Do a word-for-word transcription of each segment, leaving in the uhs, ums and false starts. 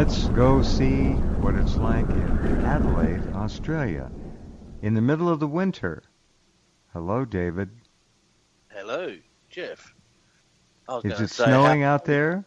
let's go see what it's like in Adelaide, Australia, in the middle of the winter. Hello, David. Hello, Jeff. I was Is gonna it say snowing how... out there?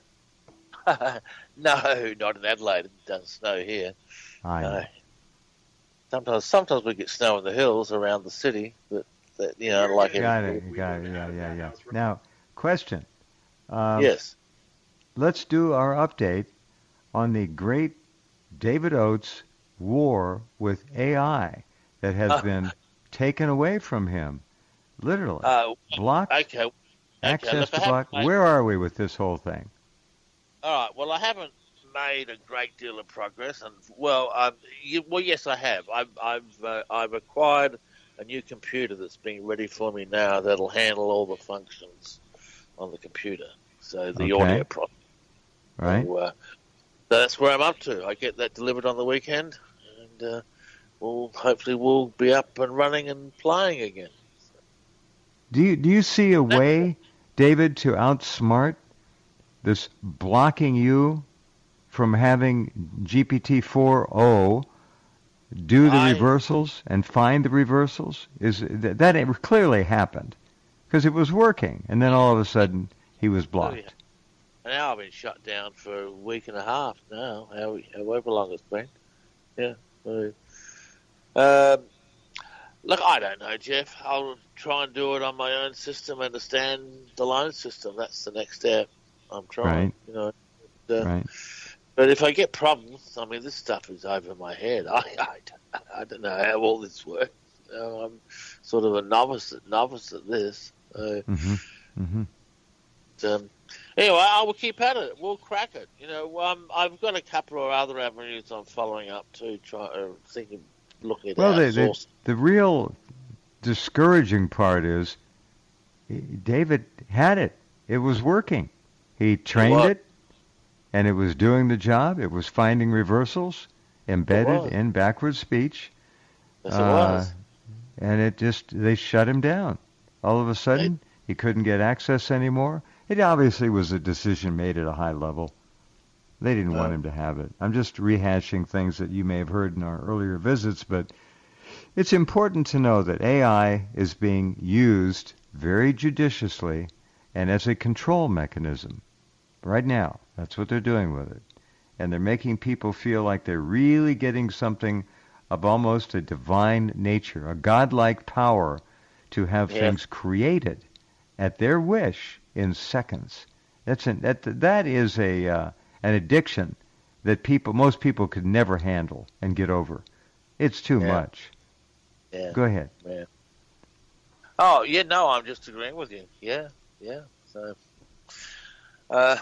No, not in Adelaide. It doesn't snow here. I know. No. Sometimes, sometimes we get snow in the hills around the city, but that, you know, like Got every... it, got it, yeah, yeah, yeah. Now, question. Um, Yes. Let's do our update on the great David Oates war with A I that has Uh, been taken away from him, literally. Uh, Blocked, okay. Okay. access Look, I to block. haven't made... Where are we with this whole thing? All right. Well, I haven't made a great deal of progress, and well, um, you, well, yes, I have. I've I've uh, I've acquired a new computer that's being ready for me now that'll handle all the functions on the computer. So the Okay. audio problem. Right? So, uh, so that's where I'm up to. I get that delivered on the weekend, and uh, we'll hopefully we'll be up and running and playing again. Do you do you see a way, David, to outsmart this blocking you from having G P T four o do the I- reversals and find the reversals? Is that, that clearly happened because it was working, and then all of a sudden he was blocked. Oh, yeah. And now I've been shut down for a week and a half now, how- however long it's been. Yeah. So, um, look, I don't know, Jeff. I'll try and do it on my own system, understand the loan system. That's the next step I'm trying. Right. You know. Uh, Right. But if I get problems, I mean, this stuff is over my head. I, I, don't- I don't know how all this works. You know, I'm sort of a novice at, novice at this. Uh, Mm-hmm. Mm-hmm. um, anyway, I will keep at it. We'll crack it. You know, um, I've got a couple of other avenues I'm following up to, try, uh, thinking, looking at Well, the, the outsourcing. the real discouraging part is he- David had it. It was working. He trained was. it, and it was doing the job. It was finding reversals embedded was. in backward speech. Yes, uh, it was. And it just, they shut him down. All of a sudden, he couldn't get access anymore. It obviously was a decision made at a high level. They didn't want No. him to have it. I'm just rehashing things that you may have heard in our earlier visits, but it's important to know that A I is being used very judiciously and as a control mechanism. Right now, that's what they're doing with it. And they're making people feel like they're really getting something of almost a divine nature, a godlike power to have Yeah. things created at their wish in seconds. That's an, that that is a uh, an addiction that people most people could never handle and get over. It's too Yeah. much. Yeah. Go ahead. Yeah. Oh, yeah, no, I'm just agreeing with you. Yeah, yeah. So, uh,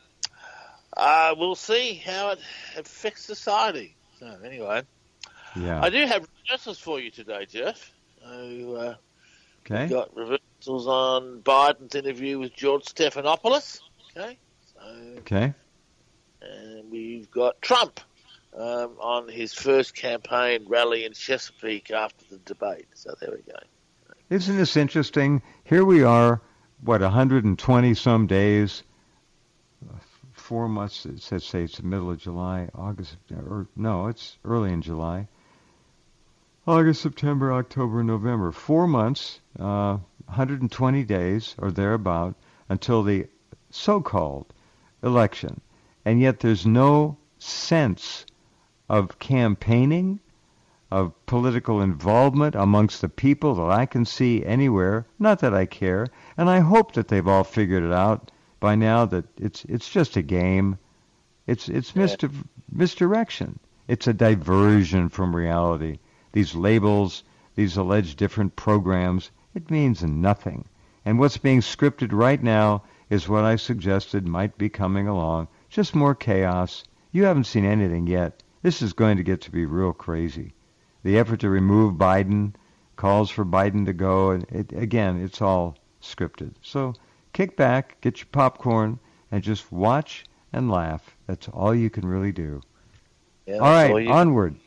uh, we'll see how it affects society. So, anyway, Yeah. I do have reversals for you today, Jeff. So, uh, Okay. we've got reversals on Biden's interview with George Stephanopoulos. Okay. So, Okay. and we've got Trump um, on his first campaign rally in Chesapeake after the debate. So, there we go. Isn't this interesting? Here we are, what, one hundred twenty some days, uh, four months, it says, say it's the middle of July, August, or no, it's early in July. August, September, October, November. Four months, uh, one hundred twenty days or thereabout until the so-called election. And yet there's no sense of campaigning, of political involvement amongst the people that I can see anywhere. Not that I care. And I hope that they've all figured it out by now that it's it's just a game. It's it's Yeah. misdi- misdirection. It's a diversion from reality. These labels, these alleged different programs, it means nothing. And what's being scripted right now is what I suggested might be coming along. Just more chaos. You haven't seen anything yet. This is going to get to be real crazy. The effort to remove Biden, calls for Biden to go, and it, again, it's all scripted. So kick back, get your popcorn, and just watch and laugh. That's all you can really do. Yeah, All that's right, you- onward.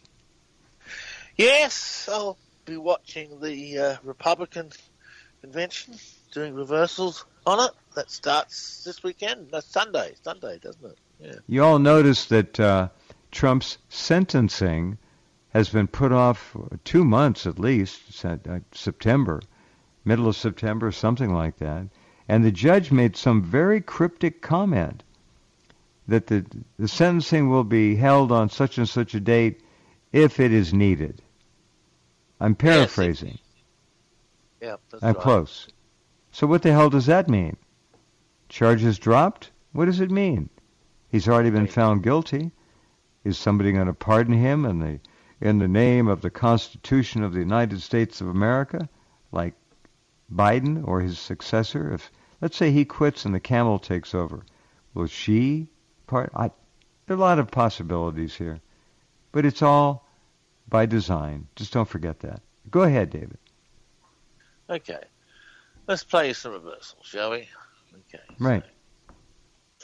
Yes, I'll be watching the uh, Republican convention, doing reversals on it. That starts this weekend. That's Sunday. Sunday, doesn't it? Yeah. You all noticed that uh, Trump's sentencing has been put off two months at least, September, middle of September, something like that. And the judge made some very cryptic comment that the, the sentencing will be held on such and such a date if it is needed. I'm paraphrasing. Yes, yeah, that's I'm right. close. So what the hell does that mean? Charges dropped? What does it mean? He's already been found guilty. Is somebody going to pardon him in the in the name of the Constitution of the United States of America, like Biden or his successor? If let's say he quits and the camel takes over, will she part? I, there are a lot of possibilities here, but it's all by design. Just don't forget that. Go ahead, David. Okay, let's play some reversals, shall we? Okay. Right. So.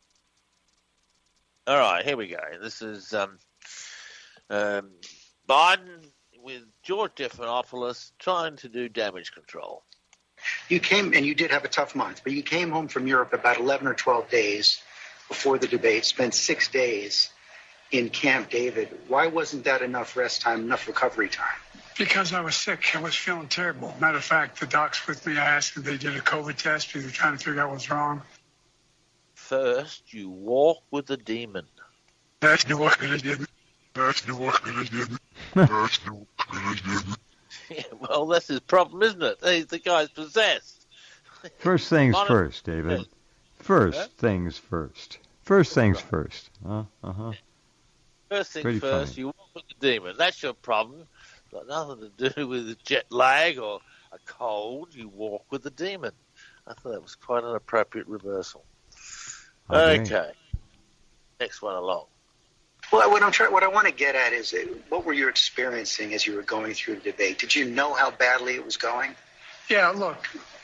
All right, here we go. This is um, um, Biden with George Stephanopoulos trying to do damage control. You came, and you did have a tough month, but you came home from Europe about eleven or twelve days before the debate, spent six days in Camp David. Why wasn't that enough rest time, enough recovery time? Because I was sick. I was feeling terrible. Matter of fact, the docs with me, I asked if they did a COVID test because they're trying to figure out what's wrong. First, you walk with the demon. That's the work of the demon. That's the work of the demon. That's the work of the demon. Yeah, well, that's his problem, isn't it? He's the guy's possessed. First things Mono- first, David. First Huh? things first. First things Right. first. Uh huh. First thing Pretty first, funny. you walk with the demon. That's your problem. Got nothing to do with jet lag or a cold. You walk with the demon. I thought that was quite an appropriate reversal. Okay. Okay. Next one along. Well, what I'm trying, what I want to get at is, uh, what were you experiencing as you were going through the debate? Did you know how badly it was going? Yeah, look.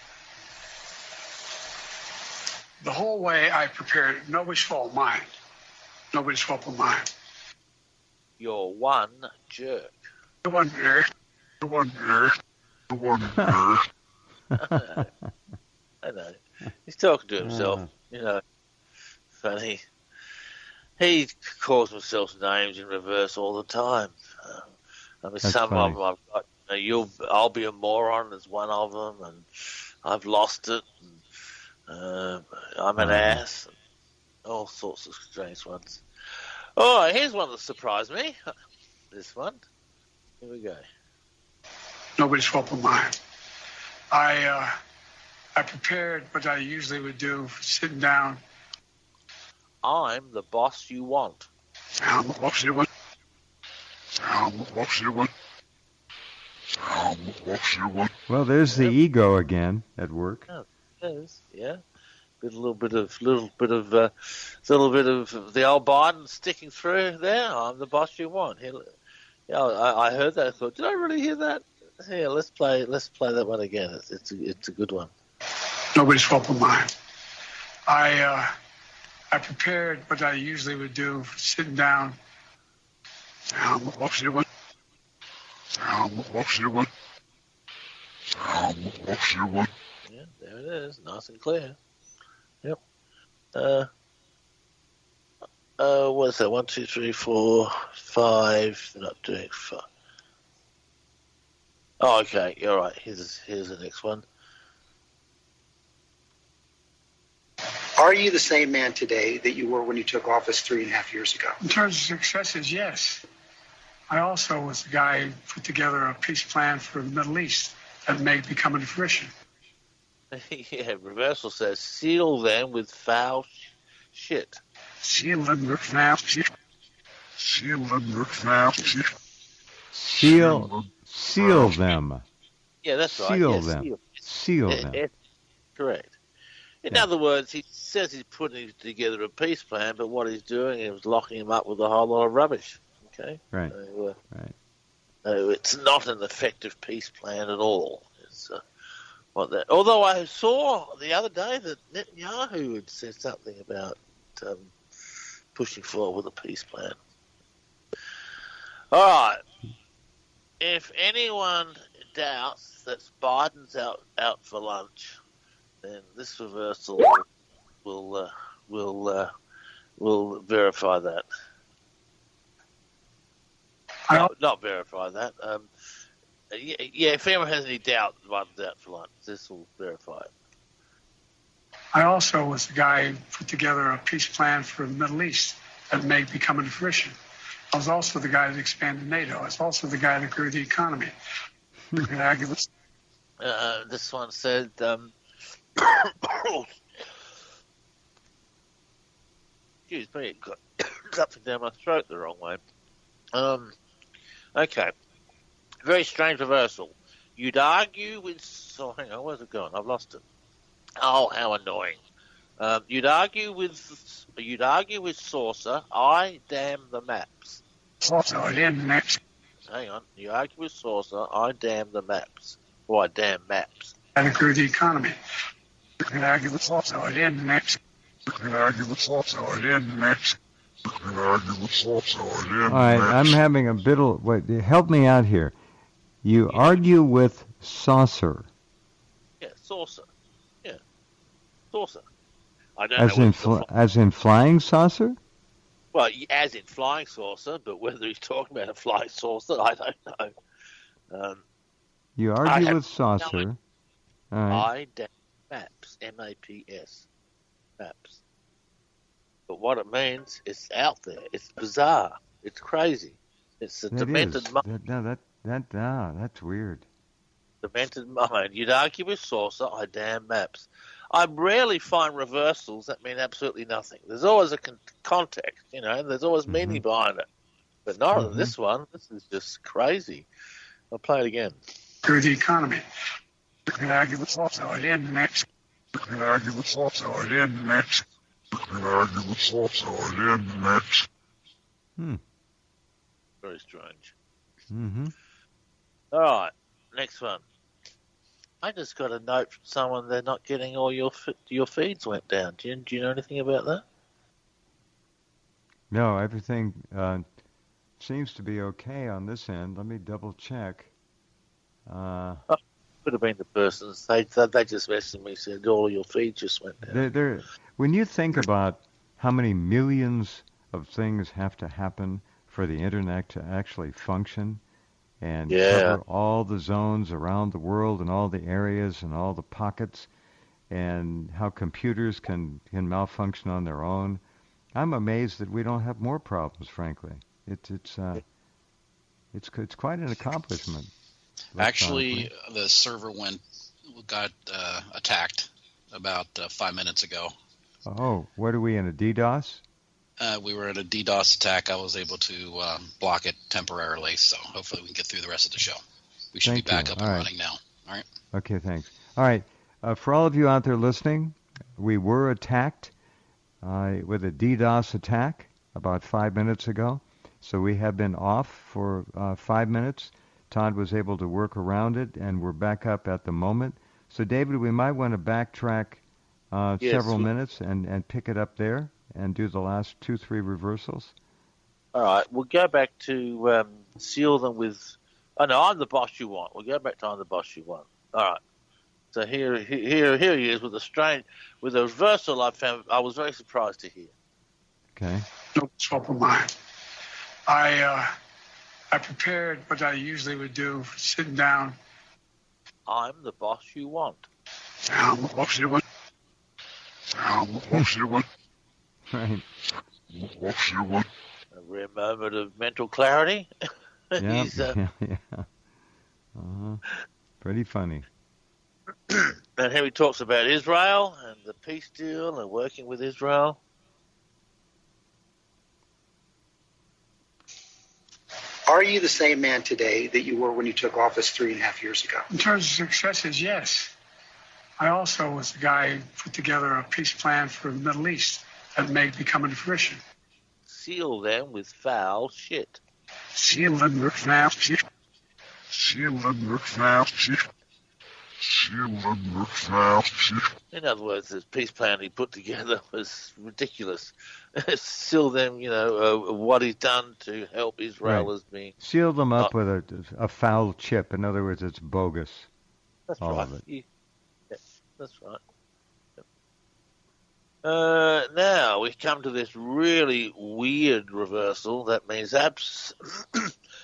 The whole way I prepared, nobody's fault mine. Nobody's fault but mine. You're one jerk. The one there. The one there. The one there. I know. He's talking to himself. Uh. You know, funny. He calls himself names in reverse all the time. Uh, I mean, That's some funny. of them I've got. You know, you'll, I'll be a moron is one of them, and I've lost it. And, uh, I'm an Uh-huh. ass. And all sorts of strange ones. All right, here's one that surprised me. This one. Here we go. Nobody's fault but mine. I, uh, I prepared what I usually would do, sitting down. I'm the boss you want. I'm the boss you want. I'm the boss you want. I'm the boss you want. Well, there's the Yep. ego again at work. Yes, yeah. Bit, a little bit of, little bit of, uh, little bit of the old Biden sticking through there. I'm the boss you want. He, yeah, I, I heard that. I thought, did I really hear that? Here, let's play. Let's play that one again. It's, it's, a, it's a good one. Nobody's fault but mine. I, uh, I prepared what I usually would do, sitting down. I'm the boss you want. I'm the boss you want. I'm the boss you want. Yeah, there it is, nice and clear. Yep. Uh. Uh, what's that? One, two, three, four, five. Not doing five. Oh, okay. You're right. Here's here's the next one. Are you the same man today that you were when you took office three and a half years ago? In terms of successes, yes. I also was the guy who put together a peace plan for the Middle East that may be coming to fruition. Yeah, reversal says seal them with foul sh- shit. Seal them with foul shit. Seal them with foul shit. Seal, seal them. Yeah, that's right. Seal yeah, them. Seal. Seal Yeah, them. yeah, correct. In Yeah. other words, he says he's putting together a peace plan, but what he's doing is locking him up with a whole lot of rubbish. Okay, Right. So, uh, Right. so it's not an effective peace plan at all. It's, uh, what that. Although I saw the other day that Netanyahu had said something about um, pushing forward with a peace plan. All right. If anyone doubts that Biden's out out for lunch, then this reversal will uh, will uh, will verify that. I not, not verify that. Um, yeah, yeah, if anyone has any doubt, write it out for lunch. This will verify it. I also was the guy who put together a peace plan for the Middle East that may be coming to fruition. I was also the guy that expanded NATO. I was also the guy that grew the economy. Uh, this one said, um, excuse me, it got something down my throat the wrong way. Um, okay. Very strange reversal. You'd argue with... Oh, hang on, where's it gone? I've lost it. Oh, how annoying. Um, you'd argue with... You'd argue with Saucer, I damn the maps. Also, I damn maps. Hang on. You argue with Saucer, I damn the maps. Or I damn maps. I grew the economy. I argue with Saucer, I damn the maps. I argue with Saucer, I damn the maps. I argue with Saucer, I damn the maps. All right, I'm having a bit of... Wait, help me out here. You yeah. argue with Saucer. Yeah, Saucer. Yeah. Saucer. I don't as know in fl- as in flying saucer? Well, as in flying saucer, but whether he's talking about a flying saucer, I don't know. Um, you argue with Saucer. No, All right. I damn maps, M A P S, maps. But what it means, it's out there. It's bizarre. It's crazy. It's a that demented mind. That, no, that that ah, that's weird. Demented mind. You'd argue with Saucer, I damn maps. I rarely find reversals that mean absolutely nothing. There's always a con- context, you know, there's always meaning mm-hmm. behind it. But not mm-hmm. in this one. This is just crazy. I'll play it again. Through the economy. I argue with Saucer, I damn the maps. I argue with Saucer, I damn the maps. I argue with Saucer, I damn the maps. Hmm. Very strange. Mm-hmm. All right, next one. I just got a note from someone they're not getting all your your feeds went down. Do you, do you know anything about that? No, everything uh, seems to be okay on this end. Let me double check. Uh, oh, could have been the persons. They they just messaged me said all your feeds just went down. They're, they're, when you think about how many millions of things have to happen for the internet to actually function, and yeah. cover all the zones around the world and all the areas and all the pockets, and how computers can, can malfunction on their own. I'm amazed that we don't have more problems, frankly. It's it's uh, it's it's quite an accomplishment. Actually, the server went got uh, attacked about uh, five minutes ago. Oh, what are we in, a DDoS? Uh, we were at a DDoS attack. I was able to um, block it temporarily, so hopefully we can get through the rest of the show. We should Thank be back you. up all and right. running now. All right. Okay, thanks. All right. Uh, for all of you out there listening, we were attacked uh, with a DDoS attack about five minutes ago. So we have been off for uh, five minutes. Todd was able to work around it, and we're back up at the moment. So, David, we might want to backtrack uh, yes, several we- minutes and, and pick it up there and do the last two, three reversals. All right, we'll go back to um, seal them with... Oh, no, I'm the boss you want. We'll go back to I'm the boss you want. All right. So here, here, here he is with a strange... With a reversal I found... I was very surprised to hear. Okay. No swap of mine. I, uh, I prepared what I usually would do, sitting down. I'm the boss you want. I'm the boss you want. I'm the boss you want. Right. Boss you want. A rare moment of mental clarity. Yeah, He's, uh, yeah, yeah. Uh-huh. Pretty funny. and here he talks about Israel and the peace deal and working with Israel. Are you the same man today that you were when you took office three and a half years ago? In terms of successes, yes. I also was the guy who put together a peace plan for the Middle East that may be coming to fruition. Seal them with foul shit. Seal them with foul shit. Seal them with foul shit. Seal them with foul shit. In other words, this peace plan he put together was ridiculous. Seal them, you know, uh, what he's done to help Israel Right. has been... Seal them up Uh, with a, a foul chip. In other words, it's bogus. That's all right. of it. You, yeah, that's right. Yep. Uh, now we come to this really weird reversal. That means abs-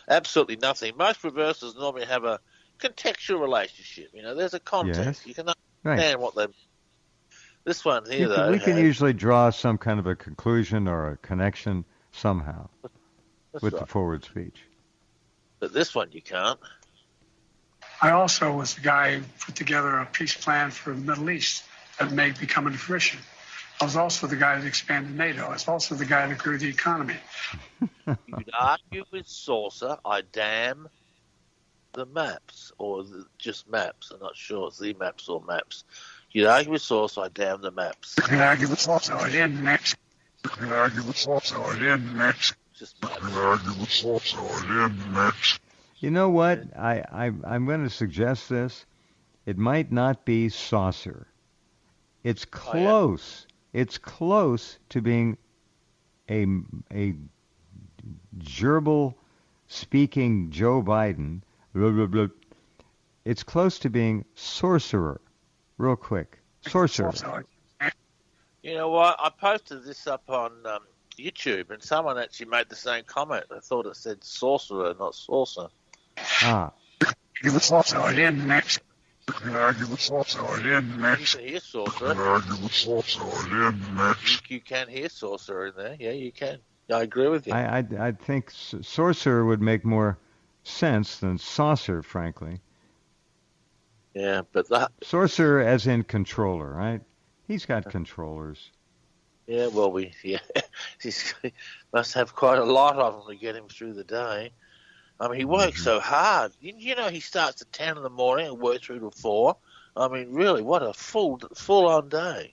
absolutely nothing. Most reversals normally have a contextual relationship. You know, there's a context. Yes. You can understand Right. what they. This one here, You can, though, we can has, usually draw some kind of a conclusion or a connection somehow that's with right. the forward speech. But this one you can't. I also was the guy who put together a peace plan for the Middle East that may be coming to fruition. I was also the guy that expanded NATO. I was also the guy that grew the economy. You'd argue with Saucer, I damn the maps, or the, just maps. I'm not sure it's the maps or maps. You'd argue with Saucer, I damn the maps. You could argue with also I didn't next. You could argue with also I didn't next. Just maps. You could argue with also I didn't next. You know what? I, I, I'm going to suggest this. It might not be saucer. It's close. It's close to being a, a gerbil speaking Joe Biden. Blah, blah, blah. It's close to being sorcerer. Real quick. Sorcerer. You know what? I posted this up on um, YouTube, and someone actually made the same comment. I thought it said sorcerer, not saucer. Ah. You could also I didn't next. You could argue with also I didn't You next. can hear You sorcerer. could argue with also I didn't next. You, you can hear sorcerer in there. Yeah, you can. I agree with you. I, I, I think s- sorcerer would make more sense than saucer, frankly. Yeah, but that. Sorcerer as in controller, right? He's got controllers. Yeah, well, we yeah, he's, he must have quite a lot of them to get him through the day. I mean, he works so hard. You, you know, he starts at ten in the morning and works through to four. I mean, really, what a full full on day.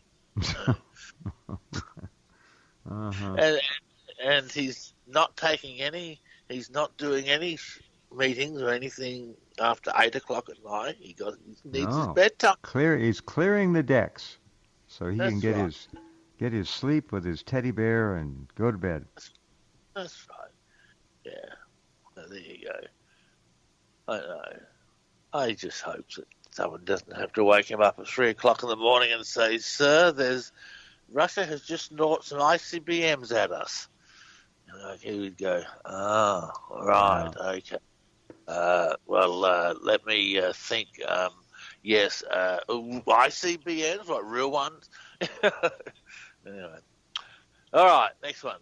Uh-huh. And and he's not taking any. He's not doing any meetings or anything after eight o'clock at night. He got he needs No. his bedtime. Clear. He's clearing the decks, so he That's can get right. his get his sleep with his teddy bear and go to bed. That's right. Yeah. So there you go. I know. I just hope that someone doesn't have to wake him up at three o'clock in the morning and say, "Sir, there's Russia has just launched some I C B Ms at us." And like he would go, "Ah, right, okay. Uh, well, uh, let me uh, think. Um, yes, uh, I C B Ms, what real ones?" Anyway, all right, next one.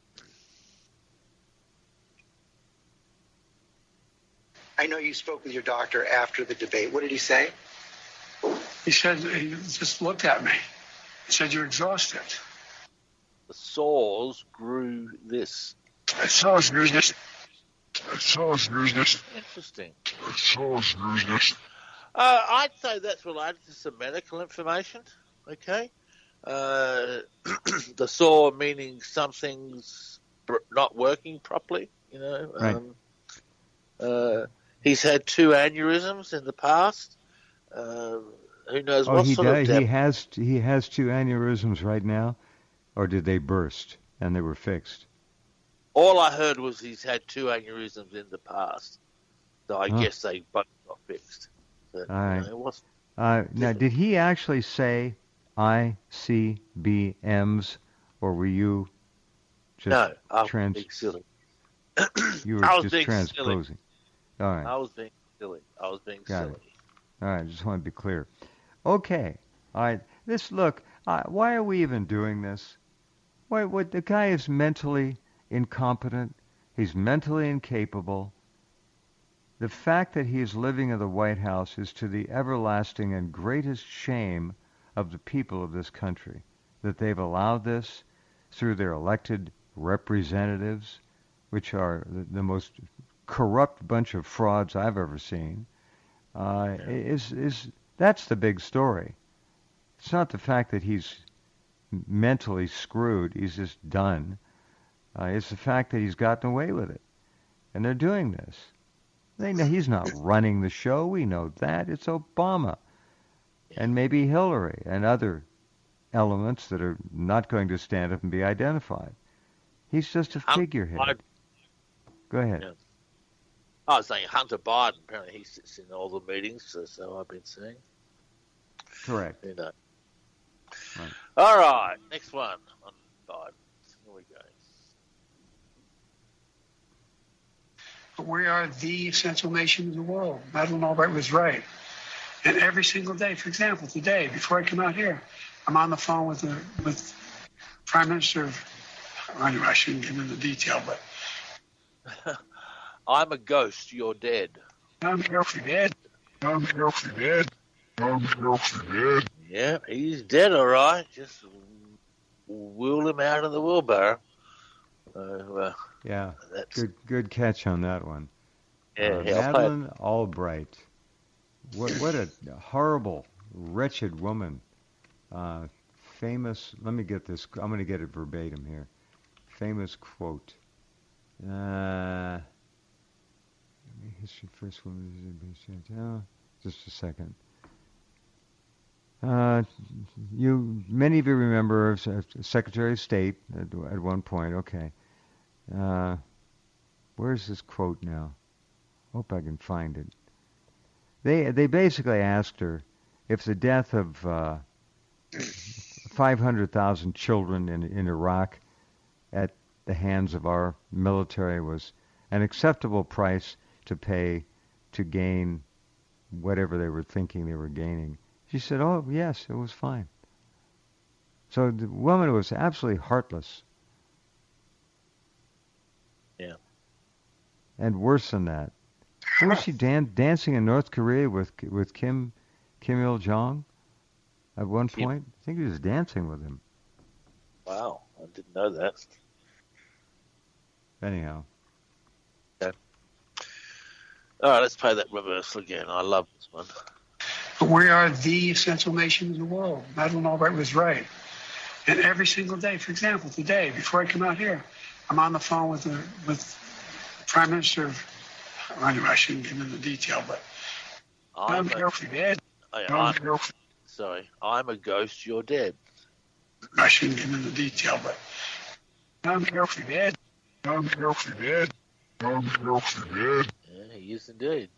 I know you spoke with your doctor after the debate. What did he say? He said, he just looked at me. He said, you're exhausted. The sores grew this. It sounds business. It sounds business. Interesting. It sounds business. Uh, I'd say that's related to some medical information. Okay. Uh, the sore meaning something's br- not working properly. You know. Right. Um, uh, he's had two aneurysms in the past. Uh, who knows Oh, what he sort does. of He depth. has he has two aneurysms right now, or did they burst and they were fixed? All I heard was he's had two aneurysms in the past. So I Huh. guess they both got fixed. But, All right. you know, what's, Uh, now, did he actually say I C B Ms, or were you just no, I was trans- being silly. you were I was just being transposing? All right. I was being silly. I was being Got silly. it. All right, just want to be clear. Okay. All right. This look. Uh, why are we even doing this? Why? What? The guy is mentally incompetent. He's mentally incapable. The fact that he is living in the White House is to the everlasting and greatest shame of the people of this country, that they've allowed this through their elected representatives, which are the, the most corrupt bunch of frauds I've ever seen. Uh, is is that's the big story. It's not the fact that he's mentally screwed. He's just done. Uh, it's the fact that he's gotten away with it, and they're doing this. They know he's not running the show. We know that. It's Obama, and maybe Hillary and other elements that are not going to stand up and be identified. He's just a I'm- figurehead. I- Go ahead. Yeah. I was saying Hunter Biden. Apparently, he sits in all the meetings, so, so I've been seeing. Correct. You know. Right. All right, next one on Biden. Here we go. We are the essential nation in the world. Madeleine Albright was right. And every single day, for example, today, before I come out here, I'm on the phone with the with Prime Minister of, well, anyway, I shouldn't get into detail, but I'm a ghost, you're dead. I'm healthy dead. I'm healthy dead. I'm healthy dead. Yeah, he's dead, all right. Just wheel him out of the wheelbarrow. Uh, uh, Yeah, that's, good good catch on that one. yeah, Uh, yeah, Madeleine Albright. What what a horrible, wretched woman. Uh, famous. Let me get this. I'm going to get it verbatim here. Famous quote. Uh, history first woman. Oh, just a second. Uh, you many of you remember uh, Secretary of State at, at one point. Okay. Uh, where's this quote now? Hope I can find it. They they basically asked her if the death of uh, five hundred thousand children in in Iraq at the hands of our military was an acceptable price to pay to gain whatever they were thinking they were gaining. She said, "Oh yes, it was fine." So the woman was absolutely heartless. Yeah. And worse than that. Was she dan- dancing in North Korea with with Kim Kim Il Jong at one Kim. point? I think he was dancing with him. Wow, I didn't know that. Anyhow. Okay. All right, let's play that reversal again. I love this one. We are the essential nation in the world. Madeleine Albright was right. And every single day, for example, today, before I come out here, I'm on the phone with the with Prime Minister of, well, anyway, I shouldn't get into detail, but I'm, I'm healthy dead. I, I'm I'm, healthy. sorry, I'm a ghost, you're dead. I shouldn't get into detail, but I'm healthy dead. I'm healthy dead. I'm healthy dead. Yeah, he is indeed.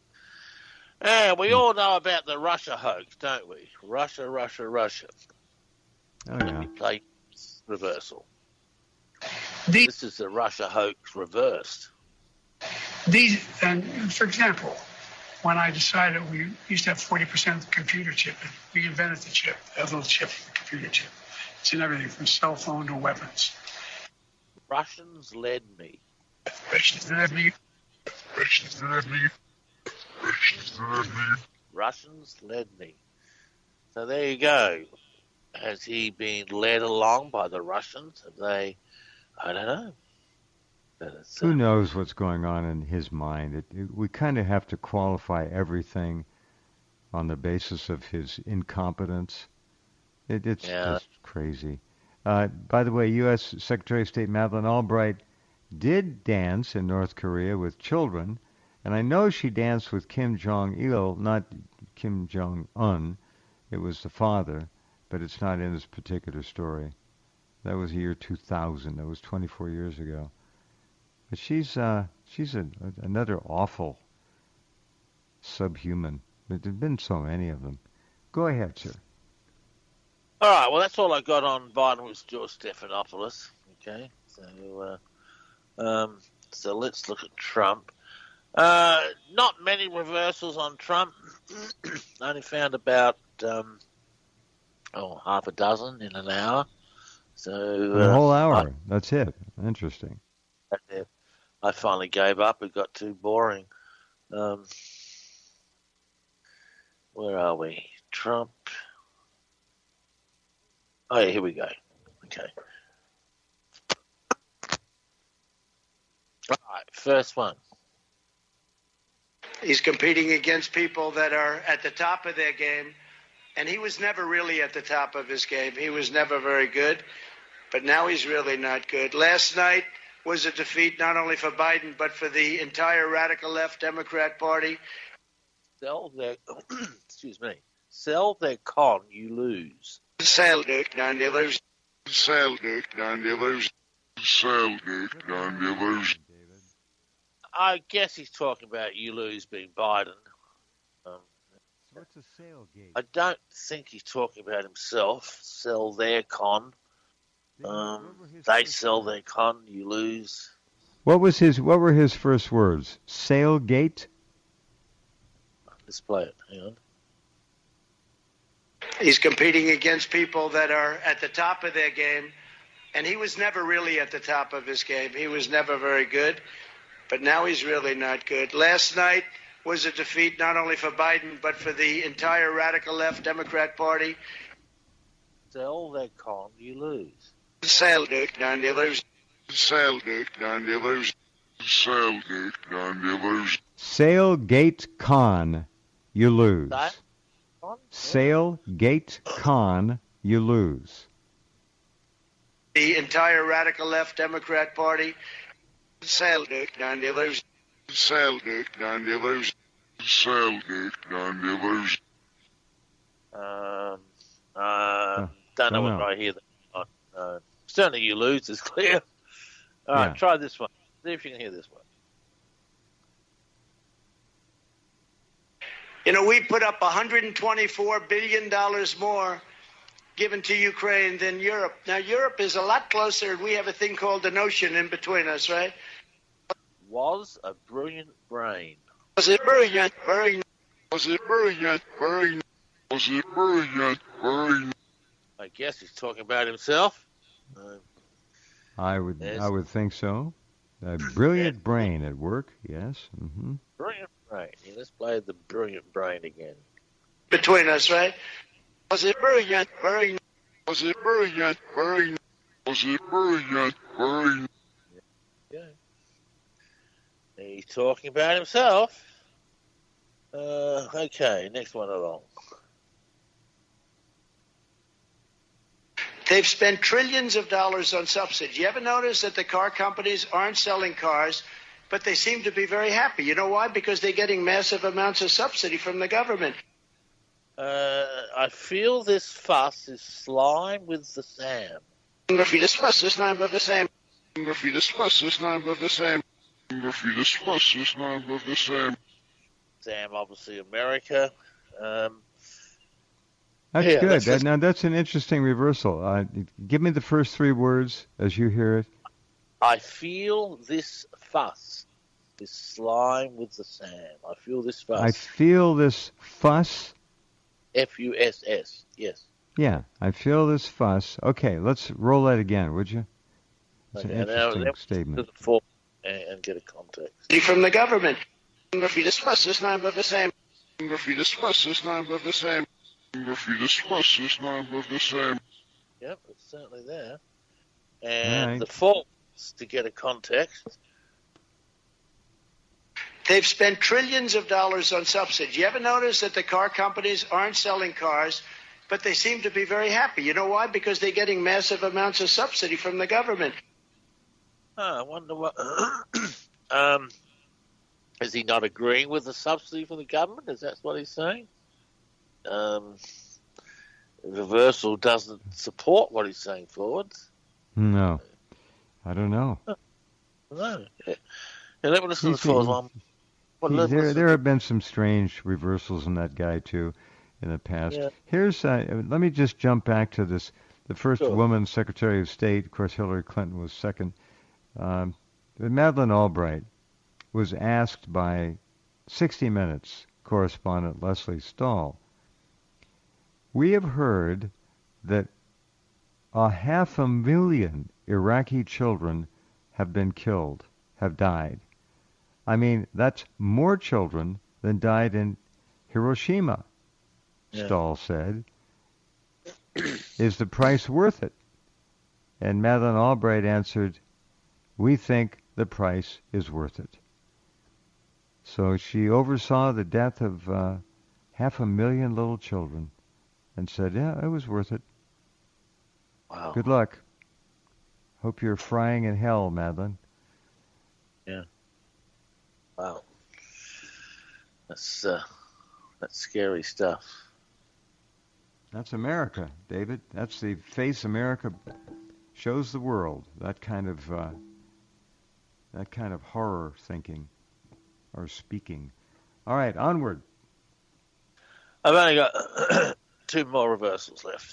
And we all know about the Russia hoax, don't we? Russia, Russia, Russia. Oh yeah. We play reversal. The, This is the Russia hoax reversed. these, and for example, when I decided we used to have forty percent of the computer chip, we invented the chip, a little chip, the computer chip. It's in everything from cell phone to weapons. Russians led me. Russians led me. Russians led me. Russians led me. Russians led me. So there you go. Has he been led along by the Russians? Have they? I don't know. But it's, Who uh, knows what's going on in his mind? It, it, we kind of have to qualify everything on the basis of his incompetence. It, it's Yeah. just crazy. Uh, by the way, U S Secretary of State Madeleine Albright did dance in North Korea with children, and I know she danced with Kim Jong-il, not Kim Jong-un. It was the father, but it's not in this particular story. That was the year two thousand. That was twenty-four years ago. But she's uh, she's a, a, another awful subhuman. There have been so many of them. Go ahead, sir. All right, well, that's all I got on Biden with George Stephanopoulos. Okay, so uh, um, so let's look at Trump. Uh, not many reversals on Trump. I only found about um, oh half a dozen in an hour. So For the uh, whole hour. I, That's it. Interesting. I finally gave up. It got too boring. Um, where are we? Trump. Oh, yeah, here we go. Okay. All right, first one. He's competing against people that are at the top of their game, and he was never really at the top of his game. He was never very good, but now he's really not good. Last night was a defeat not only for Biden, but for the entire radical left Democrat Party. Sell their, excuse me, sell their con, you lose. Sell Dick, none you lose. Sell Dick, none you lose. Sell Dick, none you lose. I guess he's talking about you lose being Biden. Um, What's a sale gate? I don't think he's talking about himself. Sell their con. Um, they sell their con, you lose. What was his? What were his first words? Sailgate? Let's play it. Hang on. He's competing against people that are at the top of their game, and he was never really at the top of his game. He was never very good, but now he's really not good. Last night was a defeat not only for Biden, but for the entire radical left Democrat Party. Sell that con, you lose. Sell, dude, down you lose. Sell, dude, down you lose. Sell, dude, down you lose. Sailgate Con, you lose. That con? Sailgate Con, you lose. The entire radical left Democrat Party. Sell, dude, down you lose. Sell, dude, down you lose. Sell, dude, down you lose. Um, uh, don't know don't whether know. I hear that. or not. Uh, certainly you lose is clear. All right, Yeah. try this one. See if you can hear this one. You know, we put up one hundred twenty-four billion dollars more given to Ukraine than Europe. Now, Europe is a lot closer, and we have a thing called an ocean in between us, right? Was a brilliant brain. Was it brilliant? Brilliant. Was it brilliant? Brilliant. Was it brilliant? Brilliant. I guess he's talking about himself. Uh, I would, Yes. I would think so. A brilliant brain at work. Yes. hmm brilliant brain. Yeah, let's play the brilliant brain again. Between us, right? Was it brilliant? Brilliant. Was it brilliant? Brilliant. Was it brilliant? Brilliant. Yeah. He's talking about himself. Uh, okay, next one along. They've spent trillions of dollars on subsidies. You ever notice that the car companies aren't selling cars, but they seem to be very happy? You know why? Because they're getting massive amounts of subsidy from the government. Uh, I feel this fuss is slime with the Sam. Murphy, this fuss is not of the same. Murphy, this fuss is not of the same. Murphy, this fuss is not of the same. Sam, obviously America. Um, That's Yeah, good. let's That, just- now that's an interesting reversal. Uh, give me the first three words as you hear it. I feel this fuss is slime with the Sam. I feel this fuss. I feel this fuss. F U S S. Yes. Yeah, I feel this fuss. Okay, let's roll that again, would you? It's an Okay, now interesting let's statement. To the form and, and get a context. From the government. Murphy, this fuss is not of the same. Murphy, this fuss is not of the same. Murphy, this fuss is not of the same. Yep, it's certainly there. And Right. the forms to get a context. They've spent trillions of dollars on subsidies. You ever notice that the car companies aren't selling cars, but they seem to be very happy? You know why? Because they're getting massive amounts of subsidy from the government. Oh, I wonder what. um, is he not agreeing with the subsidy from the government? Is that what he's saying? Um, reversal doesn't support what he's saying forwards. No, I don't know. No. Yeah, let me listen He's- to the forwards one. Well, He- let me there, listen- there have been some strange reversals in that guy too, in the past. Yeah. Here's, uh, let me just jump back to this. The first Sure. woman Secretary of State, of course, Hillary Clinton was second. Um, but Madeleine Albright was asked by sixty minutes correspondent Leslie Stahl, "We have heard that a half a million Iraqi children have been killed, have died. I mean, that's more children than died in Hiroshima," Yeah. Stahl said. "Is the price worth it?" And Madeleine Albright answered, "We think the price is worth it." So she oversaw the death of uh, half a million little children and said, yeah, it was worth it. Wow. Good luck. Hope you're frying in hell, Madeleine. Wow. That's uh, that's scary stuff. That's America, David. That's the face America shows the world. That kind of uh, that kind of horror thinking or speaking. All right, onward. I've only got two more reversals left.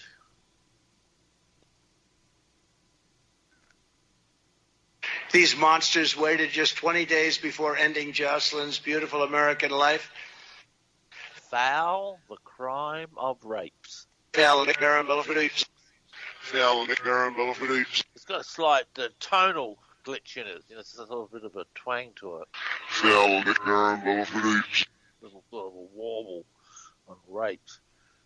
These monsters waited just twenty days before ending Jocelyn's beautiful American life. Foul the crime of rapes. Foul the crime of rapes. Foul the crime of rapes. It's got a slight uh, tonal glitch in it. You know, it's a little bit of a twang to it. Foul the crime of rapes. A little bit of a warble on rapes.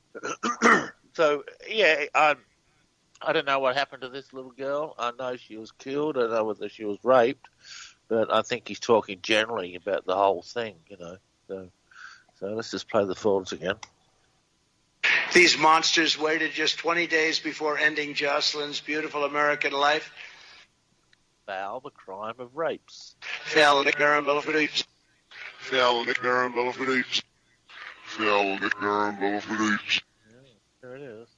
So, yeah, um, I don't know what happened to this little girl. I know she was killed. I don't know whether she was raped. But I think he's talking generally about the whole thing, you know. So, so let's just play the thoughts again. These monsters waited just twenty days before ending Jocelyn's beautiful American life. Foul the crime of rapes. Foul the crime of rapes. Foul the crime of rapes. Foul the crime of rapes. Yeah, there it is.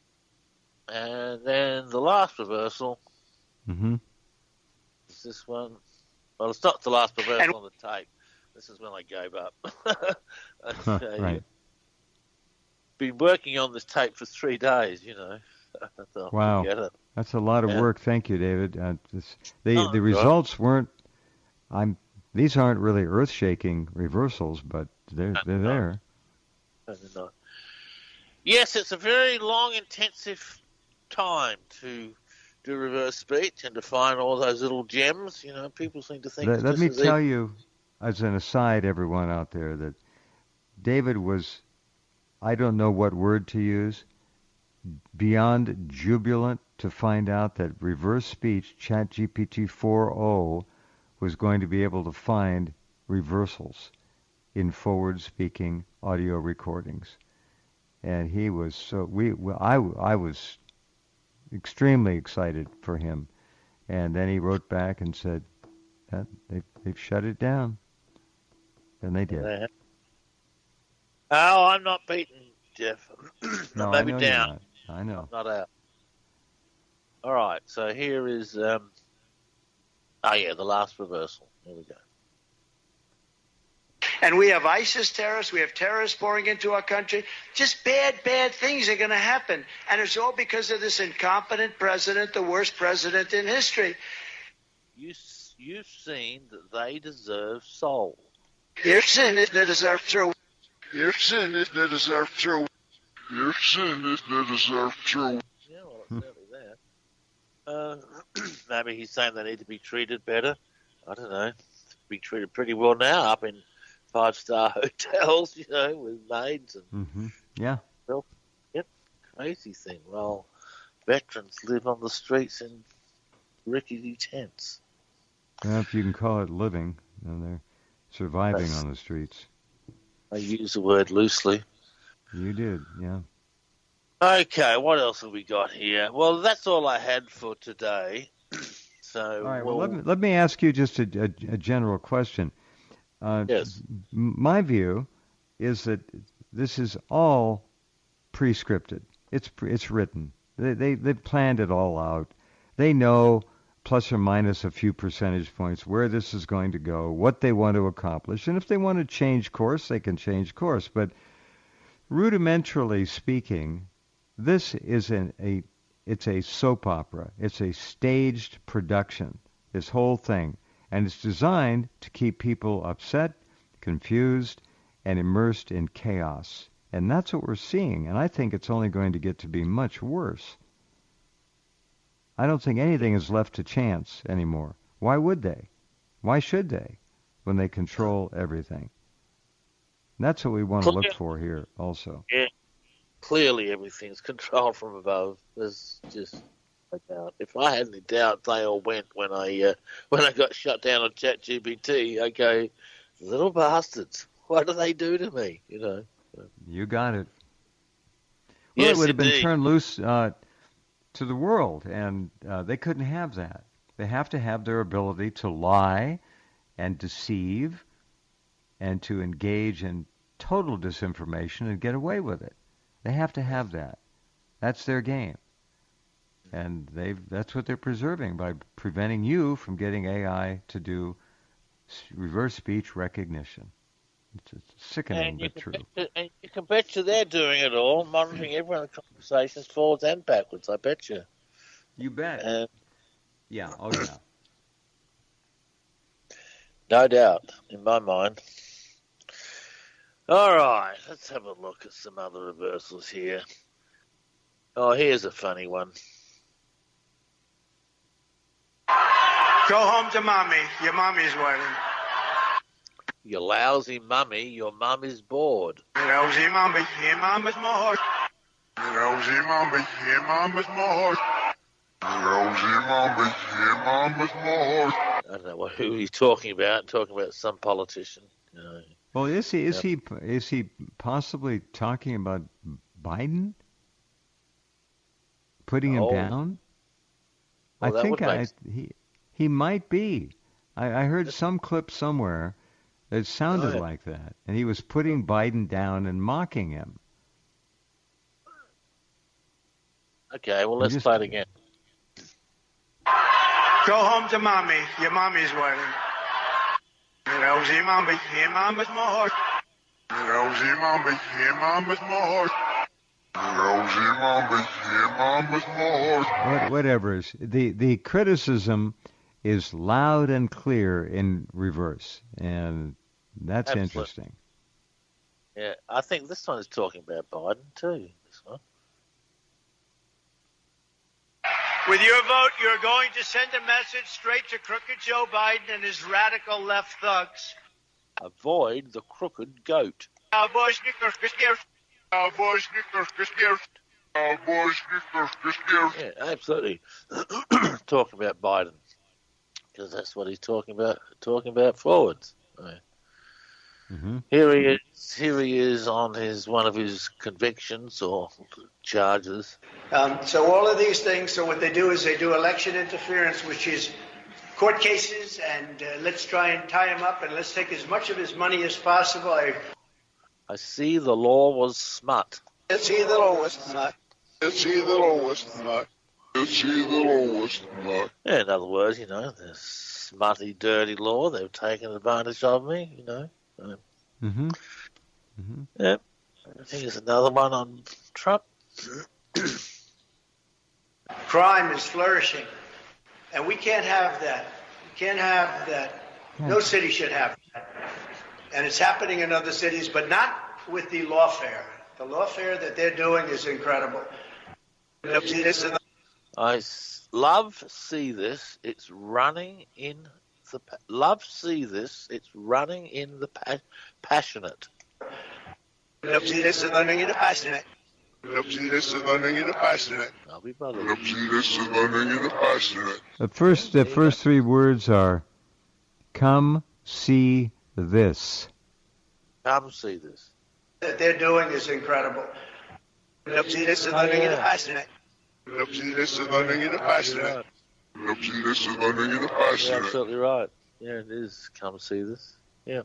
And then the last reversal Mm-hmm. is this one. Well, it's not the last reversal And- on the tape. This is when I gave up. Huh, Okay. right. Been working on this tape for three days, you know. I thought, Wow. forget it. That's a lot of Yeah. work. Thank you, David. Uh, this, the Oh, the right. results weren't. I'm. These aren't really earth-shaking reversals, but they're they're No. there. No, they're not. Yes, it's a very long, intensive time to do reverse speech and to find all those little gems. You know, people seem to think. Let, it's let just me as tell easy. you, as an aside, everyone out there, that David was, I don't know what word to use, beyond jubilant to find out that reverse speech, ChatGPT four point oh, was going to be able to find reversals in forward-speaking audio recordings. And he was so, we, well, I, I was extremely excited for him. And then he wrote back and said, that they, they've shut it down. And they did. Yeah. Oh, I'm not beaten, Jeff. No, Maybe I know you're down. not. I know. Not out. All right, so here is, um, oh yeah, the last reversal. Here we go. And we have ISIS terrorists. We have terrorists pouring into our country. Just bad, bad things are going to happen. And it's all because of this incompetent president, the worst president in history. You, s- you've seen that they deserve soul. Your sin is they deserve through. Your sin is they deserve through. Your sin is they deserve through. Yeah, well, it's certainly there. Uh, maybe he's saying they need to be treated better. I don't know. Be treated pretty well now up in five-star hotels, you know, with maids and hmm Yeah. crazy thing. Well, veterans live on the streets in rickety tents. Well, if you can call it living, and they're surviving That's- on the streets. I use the word loosely. You did, yeah. Okay, what else have we got here? Well, that's all I had for today. So, All right. we'll, Well, let me let me ask you just a, a, a general question. Uh, Yes. m- My view is that this is all pre-scripted. It's pre- it's written. They they they've planned it all out. They know plus or minus a few percentage points where this is going to go, what they want to accomplish, and if they want to change course, they can change course. But rudimentarily speaking, this is an, a it's a soap opera. It's a staged production. This whole thing, and it's designed to keep people upset, confused, and immersed in chaos. And that's what we're seeing. And I think it's only going to get to be much worse. I don't think anything is left to chance anymore. Why would they? Why should they when they control everything? And that's what we want to look for here also. clearly everything's controlled from above. There's just no doubt. If I had any doubt, they all went when I uh, when I got shut down on ChatGPT. I go, little bastards, what do they do to me? You know. You got it. Well, Yes, it would have been indeed. turned loose uh, to the world, and uh, they couldn't have that. They have to have their ability to lie and deceive and to engage in total disinformation and get away with it. They have to have that. That's their game. And they've that's what they're preserving by preventing you from getting A I to do s- reverse speech recognition. It's, it's sickening, And you, but can true. bet you, and you can bet you they're doing it all, monitoring everyone's conversations forwards and backwards. I bet you. You bet. And Yeah, oh yeah. No doubt, in my mind. All right, let's have a look at some other reversals here. Oh, here's a funny one. Go home to mommy. Your mommy's waiting. You lousy mummy, your mum is bored. Lousy mommy, your mama's more. Lousy mommy, your mama's more. Lousy mommy, your mama's more. I don't know what, who he's talking about. Talking about some politician. You know. Well, is he is Yep. he is he possibly talking about Biden? Putting him Oh. down? Well, I that think would I make- he he might be. I, I heard some clip somewhere that sounded Oh, yeah. like that, and he was putting Biden down and mocking him. Okay, well, let's just- play it again. Go home to mommy. Your mommy's waiting. Lousy mommy, your mama's more. Lousy mommy, your mama's more. Lousy mommy, your mama's more. What, whatever is the the criticism is loud and clear in reverse, and that's Absolutely. interesting. Yeah, I think this one is talking about Biden too. This one. With your vote, you're going to send a message straight to crooked Joe Biden and his radical left thugs. Avoid the crooked goat. Cowboy sneakers, scared. Cowboy sneakers, scared. Cowboy sneakers, scared. Yeah, absolutely. Talking about Biden, because that's what he's talking about. Talking about forwards. Right. hmm Here he is. Here he is on his one of his convictions or charges. Um, so all of these things, so what they do is they do election interference, which is court cases, and uh, let's try and tie him up, and let's take as much of his money as possible. I, I see the law was smut. it's either lowest not. It's either lowest not. It's either lowest not. Yeah, in other words, you know, the smutty, dirty law. They've taken advantage of me. You know. Um, hmm hmm yeah. I think there's another one on Trump. Crime is flourishing, and we can't have that. We can't have that. No city should have that. And it's happening in other cities, but not with the lawfare. The lawfare that they're doing is incredible. I s- love see this. It's running in the pa- love see this. It's running in the pa- passionate. Look, see this is learning in the passionate. I'll be bothered. Look, see this is learning in the passionate. The first the first three words are, "Come see this." Come see this. That they're doing is incredible. Look, see this is learning in the passionate. Look, see this is learning in the passionate. Look, see this is learning in the You're passionate. absolutely right. Yeah, it is. Come see this. Yeah.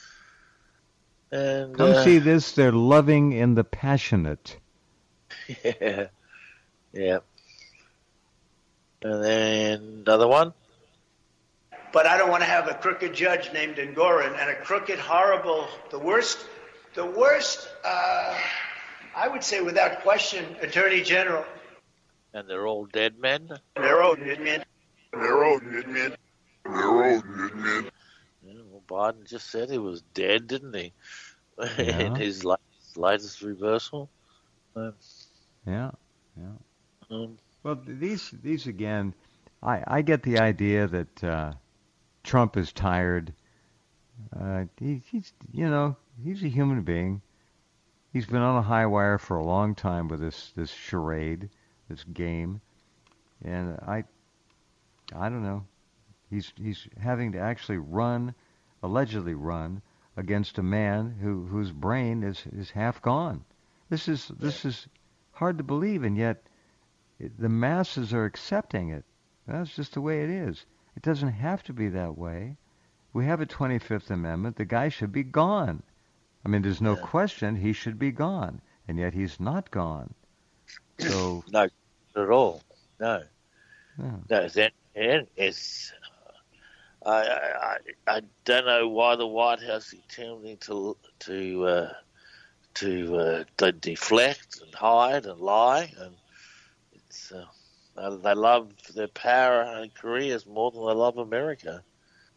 And Come uh, see this. They're loving in the passionate. Yeah. Yeah. And then another one. But I don't want to have a crooked judge named Engoron and a crooked, horrible, the worst, the worst, uh, I would say without question, Attorney General. And they're all dead men. They're old, man. They're old, man. They're old, man. Yeah, well, Biden just said he was dead, didn't he? Yeah. In his latest, latest reversal. Um, Yeah, yeah. um, Well, th- these these again, I I get the idea that uh, Trump is tired. Uh, he, he's you know he's a human being. He's been on a high wire for a long time with this this charade, this game, and I I don't know. He's he's having to actually run, allegedly run against a man who whose brain is is half gone. This is this is hard to believe, and yet it, the masses are accepting it. That's just the way it is. It doesn't have to be that way. We have a twenty-fifth Amendment. The guy should be gone. I mean, there's no Yeah. question he should be gone, and yet he's not gone. So, no, not at all. No. yeah. No, then and it's. I, I I I don't know why the White House is attempting to to uh, to, uh, to deflect and hide and lie, and it's uh, they- they love their power and careers more than they love America.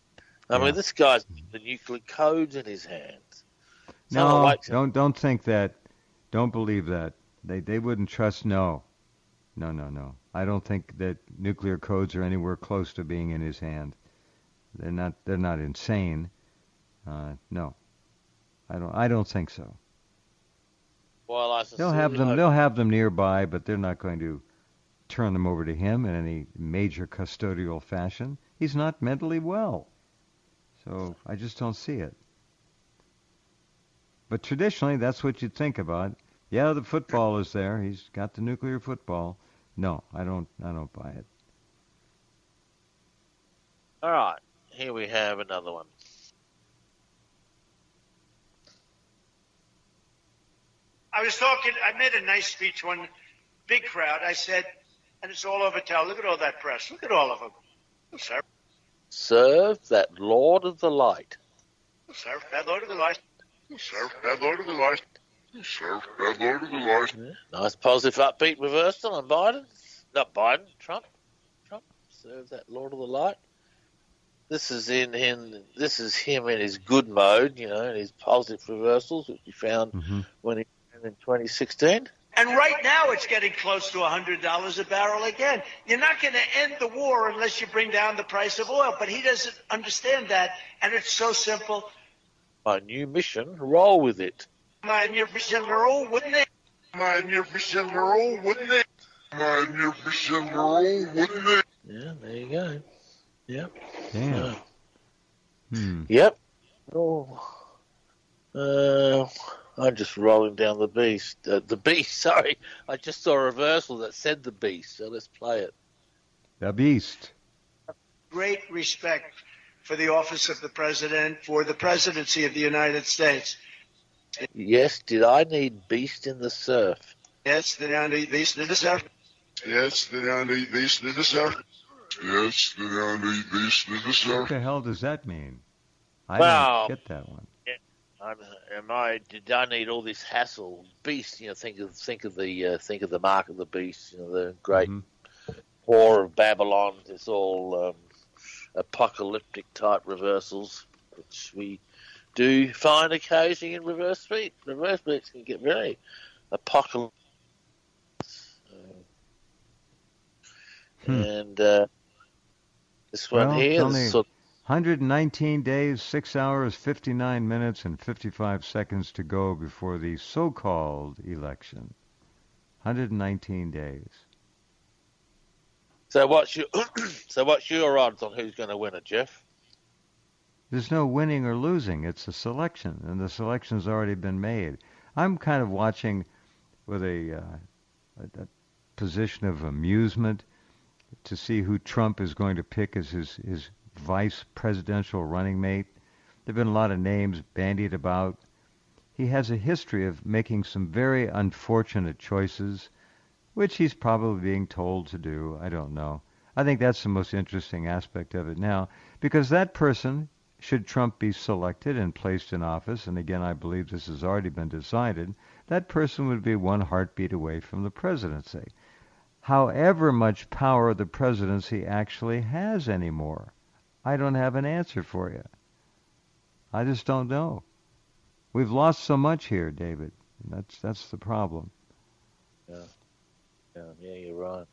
I Yeah. mean, this guy's got the nuclear codes in his hands. No, Someone wakes him- don't don't think that. Don't believe that. They they wouldn't trust. No, no, no, no. I don't think that nuclear codes are anywhere close to being in his hand. They're not. They're not insane. Uh, no, I don't. I don't think so. Well, I They'll have sincerely them. hope- They'll have them nearby, but they're not going to turn them over to him in any major custodial fashion. He's not mentally well, so I just don't see it. But traditionally, that's what you'd think about. Yeah, the football is there. He's got the nuclear football. No, I don't. I don't buy it. All right, here we have another one. I was talking, I made a nice speech one, big crowd. I said, and it's all over town. Look at all that press. Look at all of them. Sir, Serve that Lord of the Light. sir, that Lord of the Light. Sir, that Lord of the Light. Sir, that Lord of the Light. Nice positive upbeat reversal on Biden. Not Biden, Trump. Trump. Serve that Lord of the Light. This is in him. This is him in his good mode, you know, in his positive reversals, which he found Mm-hmm. when he ran in twenty sixteen. And right now it's getting close to one hundred dollars a barrel again. You're not going to end the war unless you bring down the price of oil. But he doesn't understand that. And it's so simple. My new mission, roll with it. My new mission, roll with it. My new mission roll, wouldn't it? My new mission roll, wouldn't it? Yeah, there you go. Yep. Damn. Yeah. Hmm. Yep. Oh. Uh, I'm just rolling down the beast. Uh, the beast, sorry. I just saw a reversal that said the beast, so let's play it. The beast. Great respect for the office of the president, for the presidency of the United States. Yes, did I need beast in the surf? Yes, the these deserve. Yes, the only this the sir. Yes, the only this the What sir. the hell does that mean? I Well- don't get that one. I, am I? Did I need all this hassle? Beast, you know. Think of think of the uh, think of the mark of the beast. You know, the great Mhm. Whore of Babylon. It's all um, apocalyptic type reversals, which we do find occasionally in reverse speed. Reverse speeds can get very apocalyptic. Hmm. And uh, this one Well, here, tell this me- sort one hundred nineteen days, six hours, fifty-nine minutes, and fifty-five seconds to go before the so-called election. one hundred nineteen days. so what's your so what's your odds on who's going to win it, Jeff? There's no winning or losing. It's a selection, and the selection's already been made. I'm kind of watching with a, uh, a, a position of amusement to see who Trump is going to pick as his, his vice presidential running mate. There have been a lot of names bandied about. He has a history of making some very unfortunate choices, which he's probably being told to do. I don't know. I think that's the most interesting aspect of it now, because that person, should Trump be selected and placed in office, and again I believe this has already been decided, that person would be one heartbeat away from the presidency. However much power the presidency actually has anymore, I don't have an answer for you. I just don't know. We've lost so much here, David. That's that's the problem. Yeah, yeah, yeah you're right.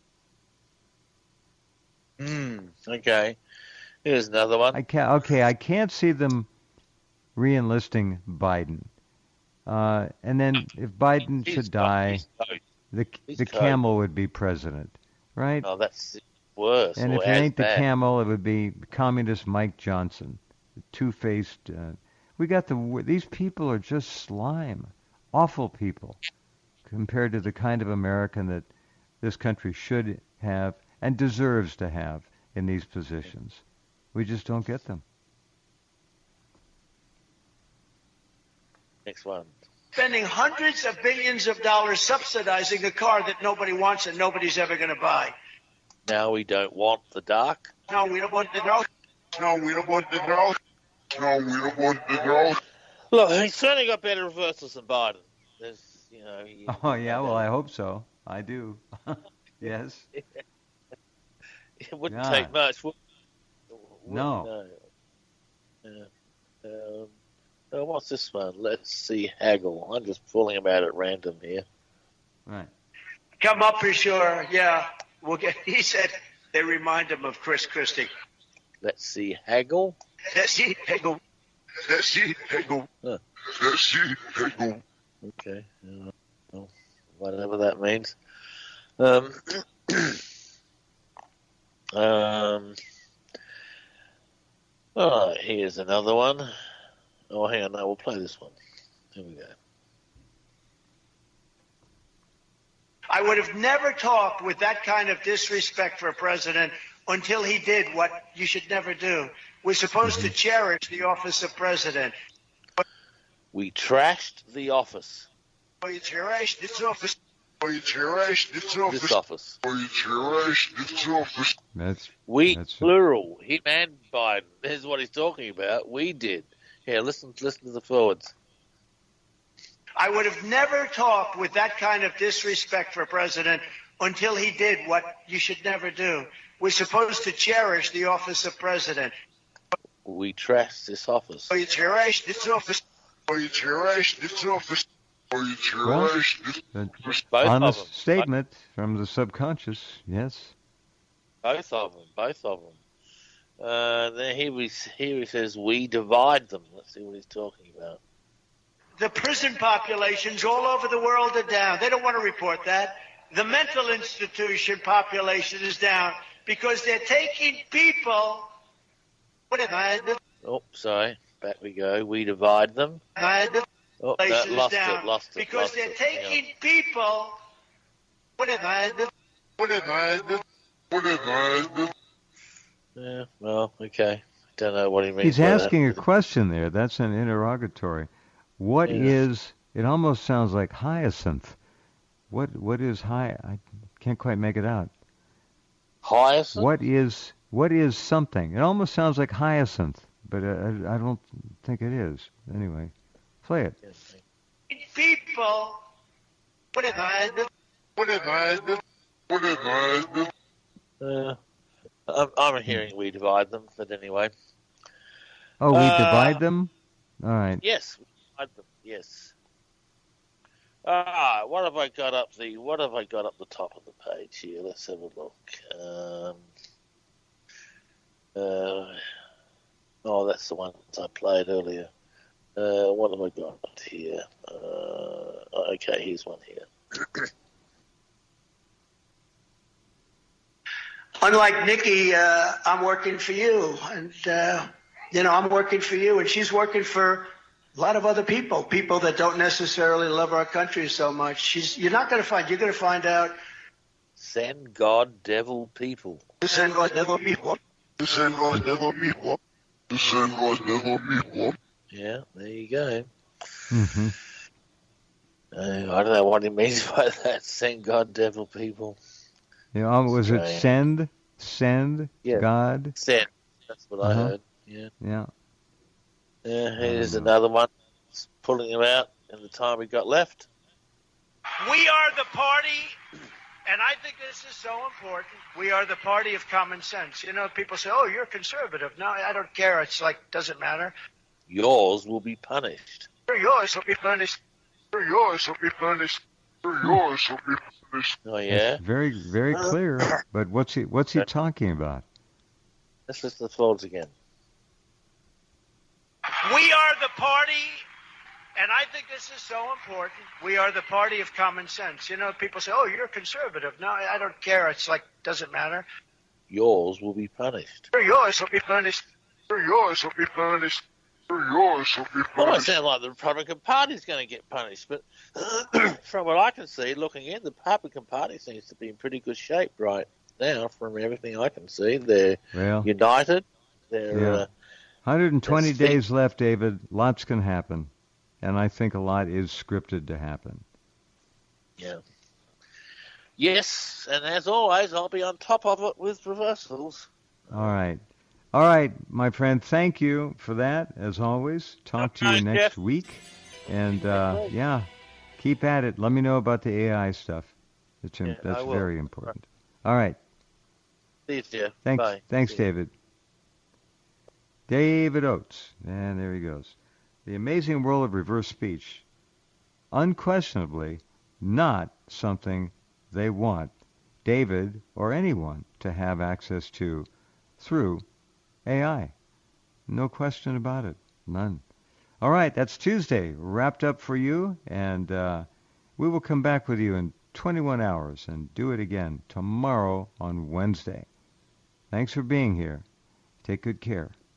Hmm. Okay. Here's another one. I can't. Okay, I can't see them re-enlisting Biden. Uh, and then if Biden He's should got- die, he's toast. the he's the toast. camel would be president, right? Oh, that's worse. and or if it as ain't the bad. camel, it would be communist Mike Johnson, the two-faced. Uh, we got the these people are just slime, awful people, compared to the kind of American that this country should have and deserves to have in these positions. We just don't get them. Next one. Spending hundreds of billions of dollars subsidizing a car that nobody wants and nobody's ever going to buy. Now we don't want the dark. No, we don't want to know. No, we don't want the girl. No, we don't want the girl. Look, he's certainly got better reversals than Biden. There's, you know. You, Oh yeah, well I hope so. I do. Yes. it wouldn't God. take much. Would, would, No. Yeah. Um, oh, what's this one? Let's see, Haggle. I'm just pulling them out at random here. Right. Come up for sure. Yeah, we'll get. He said they remind him of Chris Christie. Let's see, Haggle. Let's see, Haggle. Let's see, Haggle. Huh. Let's see, Haggle. Okay. Uh, well, whatever that means. Um. um. All right, here's another one. Oh, hang on. No, we'll play this one. Here we go. I would have never talked with that kind of disrespect for a president until he did what you should never do. We're supposed to cherish the office of president. We trashed the office. We cherish this office. We cherish this office. This office. We cherish this office. That's We, that's plural. Him and Biden. This is what he's talking about. We did. Here, listen, listen to the forwards. I would have never talked with that kind of disrespect for a president until he did what you should never do. We're supposed to cherish the office of president. We trashed this office. We cherish this office. We cherish this office. We cherish this office. Both honest of them. statement from the subconscious. Yes. Both of them. Both of them. Uh, then here we here he says we divide them. Let's see what he's talking about. The prison populations all over the world are down. They don't want to report that. The mental institution population is down because they're taking people. What am I? Oh, sorry. Back we go. We divide them. Oh, no, lost down it. Lost it. because lost they're it. taking people. What am I? What am I? What am I? Yeah. Well, okay. Don't know what he means. He's by asking that. a question there. That's an interrogatory. What Yeah. is? It almost sounds like hyacinth. What what is hy? I can't quite make it out. Hyacinth. What is what is something? It almost sounds like hyacinth, but uh, I, I don't think it is. Anyway, play it. People. What am I? What am I? What am I? Uh, I'm, I'm hearing we divide them, but anyway. Oh, we Uh, divide them. All right. Yes, we divide them. Yes. Ah, what have I got up the? What have I got up the top of the page here? Let's have a look. Um, uh, oh, that's the one I played earlier. Uh, what have I got here? Uh, okay, here's one here. Unlike Nikki, uh, I'm working for you, and uh, you know I'm working for you, and she's working for a lot of other people, people that don't necessarily love our country so much. She's you're not going to find. You're going to find out. Send God, devil, people. Send God, devil, people. Send God, devil, people. Send God, devil, people. Yeah, there you go. Mm-hmm. Uh, I don't know what he means by that. Send God, devil, people. You know, was it Strange. send, send, Yeah. God? Send. That's what I Uh-huh. heard. Yeah. Yeah. Yeah, here's Um, another one. It's pulling him out in the time we got left. We are the party, and I think this is so important. We are the party of common sense. You know, people say, "Oh, you're conservative." No, I don't care. It's like doesn't matter. Yours will be punished. You're yours. Will be punished. You're yours, will be punished. You're yours, will be punished. Oh yeah. It's very, very clear. But what's he what's he talking about? Let's listen to the folds again. We are the party, and I think this is so important. We are the party of common sense. You know, people say, "Oh, you're conservative." No, I don't care. It's like doesn't matter. Yours will be punished. You're yours. Will be punished. You're yours, will be punished. You're yours, will be Well, it punished. sounds like the Republican Party's going to get punished, but from what I can see, looking in, the Republican Party seems to be in pretty good shape right now. From everything I can see, they're Well, united. They're Yeah. uh, one hundred twenty That's the- days left, David. Lots can happen. And I think a lot is scripted to happen. yeah. Yes, and as always, I'll be on top of it with reversals. All right. All right, my friend, thank you for that, as always. Talk to you Okay, next Jeff. week. And, uh, yeah, keep at it. Let me know about the A I stuff. That's, Yeah, that's I will. very important. All right. See you, Jeff. Thanks, Bye. thanks See you. David. David Oates. And there he goes. The amazing world of reverse speech. Unquestionably not something they want David or anyone to have access to through A I. No question about it. None. All right, that's Tuesday wrapped up for you, and uh, we will come back with you in twenty-one hours and do it again tomorrow on Wednesday. Thanks for being here. Take good care.